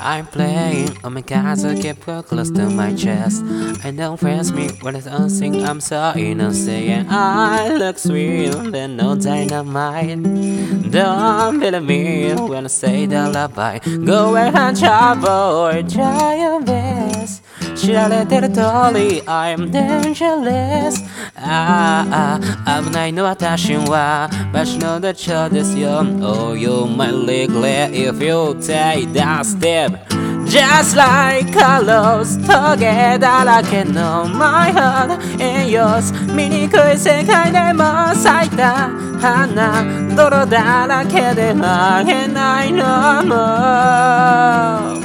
I'm playing, oh my god, so keep her close to my chest. I don't press me when it's unseen, I'm so innocent. And I look sweet, but no dynamite. Don't believe me when I say the lullaby. Go ahead, trouble or try your best. Should I let it dolly? I'm dangerous. I'm not no attaching wa, but you know the child is young. Oh, you might look glad if you take that step. Just like colors together, I can know my heart and yours.醜い世界でも咲いた花、泥だらけで曲げないのも。